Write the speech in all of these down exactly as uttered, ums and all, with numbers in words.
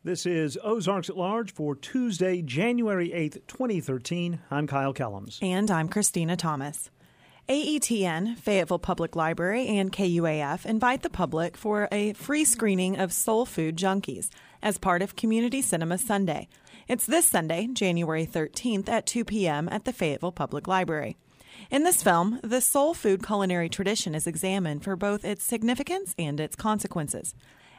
This is Ozarks at Large for Tuesday, January eighth, twenty thirteen. I'm Kyle Kellums. And I'm Christina Thomas. A E T N, Fayetteville Public Library, and K U A F invite the public for a free screening of Soul Food Junkies as part of Community Cinema Sunday. It's this Sunday, January thirteenth at two p.m. at the Fayetteville Public Library. In this film, the soul food culinary tradition is examined for both its significance and its consequences.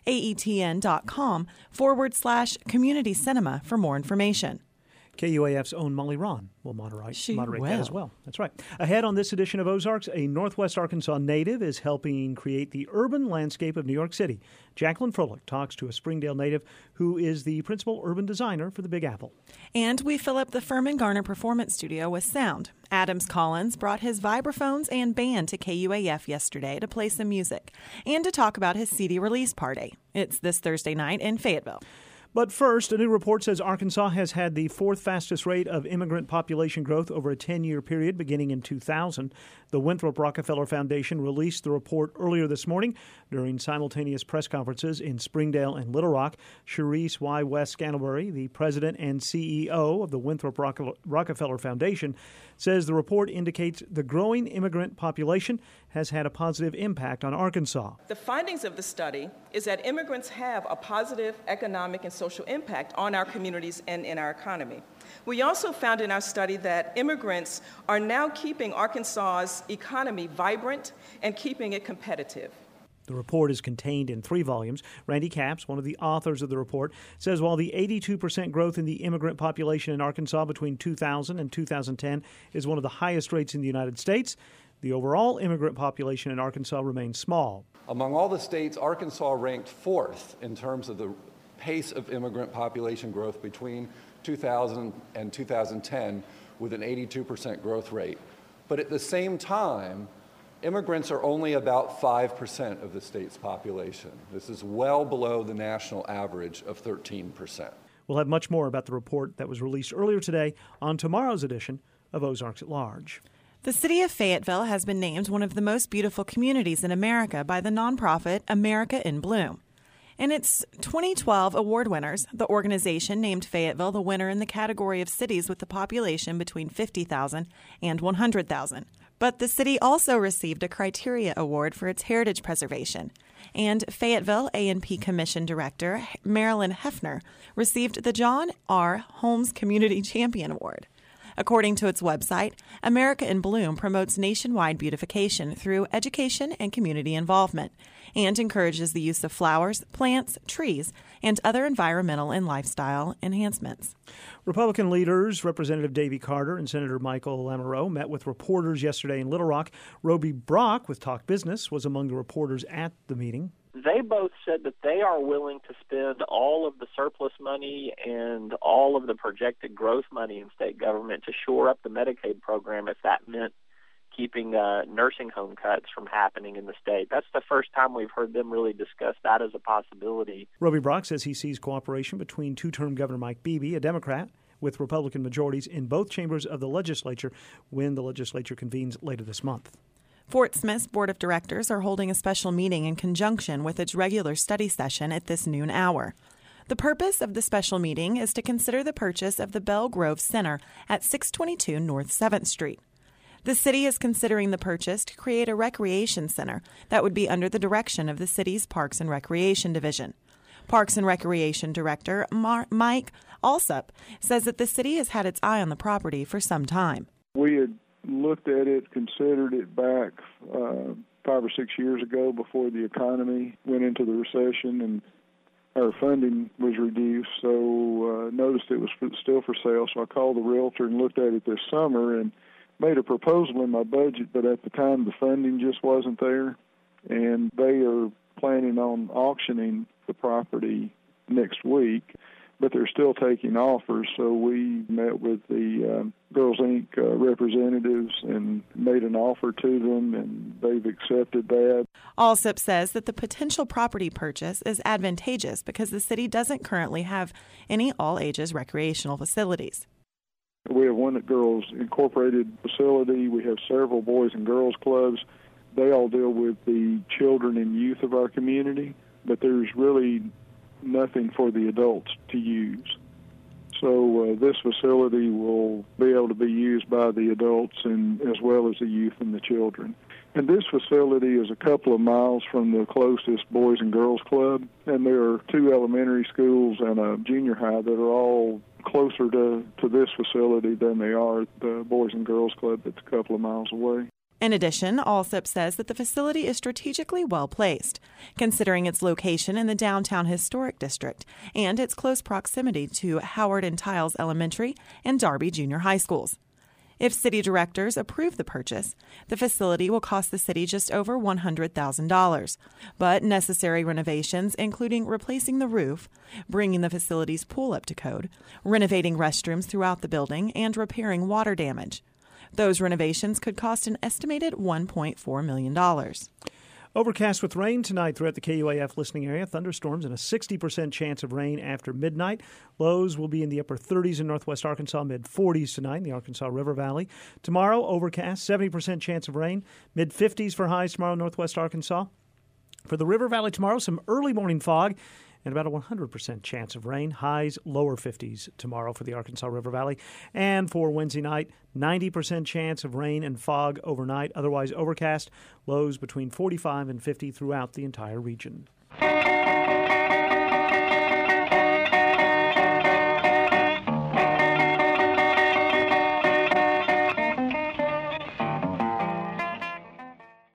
aetn.com forward slash community cinema for more information. K U A F's own Molly Ron will moderate, she moderate will. that as well. That's right. Ahead on this edition of Ozarks, a Northwest Arkansas native is helping create the urban landscape of New York City. Jacqueline Froelich talks to a Springdale native who is the principal urban designer for the Big Apple. And we fill up the Furman Garner Performance Studio with sound. Adams Collins brought his vibraphones and band to K U A F yesterday to play some music and to talk about his C D release party. It's this Thursday night in Fayetteville. But first, a new report says Arkansas has had the fourth fastest rate of immigrant population growth over a ten-year period beginning in two thousand. The Winthrop Rockefeller Foundation released the report earlier this morning during simultaneous press conferences in Springdale and Little Rock. Cherise Y. West Scantlebury, the president and C E O of the Winthrop Rockefeller Foundation, says the report indicates the growing immigrant population has had a positive impact on Arkansas. The findings of the study is that immigrants have a positive economic and social impact on our communities and in our economy. We also found in our study that immigrants are now keeping Arkansas's economy vibrant and keeping it competitive. The report is contained in three volumes. Randy Capps, one of the authors of the report, says while the eighty-two percent growth in the immigrant population in Arkansas between two thousand and two thousand ten is one of the highest rates in the United States, the overall immigrant population in Arkansas remains small. Among all the states, Arkansas ranked fourth in terms of the pace of immigrant population growth between two thousand and two thousand ten, with an eighty-two percent growth rate. But at the same time, immigrants are only about five percent of the state's population. This is well below the national average of thirteen percent. We'll have much more about the report that was released earlier today on tomorrow's edition of Ozarks at Large. The city of Fayetteville has been named one of the most beautiful communities in America by the nonprofit America in Bloom. In its twenty twelve award winners, the organization named Fayetteville the winner in the category of cities with a population between fifty thousand and one hundred thousand. But the city also received a Criteria Award for its heritage preservation. And Fayetteville A and P Commission Director Marilyn Hefner received the John R. Holmes Community Champion Award. According to its website, America in Bloom promotes nationwide beautification through education and community involvement and encourages the use of flowers, plants, trees, and other environmental and lifestyle enhancements. Republican leaders, Representative Davy Carter and Senator Michael Lamoureux, met with reporters yesterday in Little Rock. Roby Brock with Talk Business was among the reporters at the meeting. They both said that they are willing to spend all of the surplus money and all of the projected growth money in state government to shore up the Medicaid program if that meant keeping uh, nursing home cuts from happening in the state. That's the first time we've heard them really discuss that as a possibility. Roby Brock says he sees cooperation between two-term Governor Mike Beebe, a Democrat, with Republican majorities in both chambers of the legislature when the legislature convenes later this month. Fort Smith's Board of Directors are holding a special meeting in conjunction with its regular study session at this noon hour. The purpose of the special meeting is to consider the purchase of the Belle Grove Center at six twenty-two North seventh Street. The city is considering the purchase to create a recreation center that would be under the direction of the city's Parks and Recreation Division. Parks and Recreation Director Mar- Mike Alsup says that the city has had its eye on the property for some time. We had looked at it, considered it back uh, five or six years ago before the economy went into the recession and our funding was reduced, so uh, noticed it was for, still for sale. So I called the realtor and looked at it this summer and made a proposal in my budget, but at the time the funding just wasn't there, and they are planning on auctioning the property next week. But they're still taking offers, so we met with the um, Girls Incorporated uh, representatives and made an offer to them, and they've accepted that. Alsup says that the potential property purchase is advantageous because the city doesn't currently have any all-ages recreational facilities. We have one at Girls Incorporated facility. We have several boys and girls clubs. They all deal with the children and youth of our community, but there's really nothing for the adults to use. So uh, this facility will be able to be used by the adults and as well as the youth and the children. And this facility is a couple of miles from the closest Boys and Girls Club, and there are two elementary schools and a junior high that are all closer to, to this facility than they are the Boys and Girls Club that's a couple of miles away. In addition, Alsip says that the facility is strategically well placed, considering its location in the downtown historic district and its close proximity to Howard and Tiles Elementary and Darby Junior High schools. If city directors approve the purchase, the facility will cost the city just over one hundred thousand dollars. But necessary renovations, including replacing the roof, bringing the facility's pool up to code, renovating restrooms throughout the building, and repairing water damage. Those renovations could cost an estimated one point four million dollars. Overcast with rain tonight throughout the K U A F listening area. Thunderstorms and a sixty percent chance of rain after midnight. Lows will be in the upper thirties in northwest Arkansas, mid forties tonight in the Arkansas River Valley. Tomorrow, overcast, seventy percent chance of rain, mid fifties for highs tomorrow in northwest Arkansas. For the River Valley tomorrow, some early morning fog and about a one hundred percent chance of rain. Highs lower fifties tomorrow for the Arkansas River Valley. And for Wednesday night, ninety percent chance of rain and fog overnight. Otherwise overcast. Lows between forty-five and fifty throughout the entire region.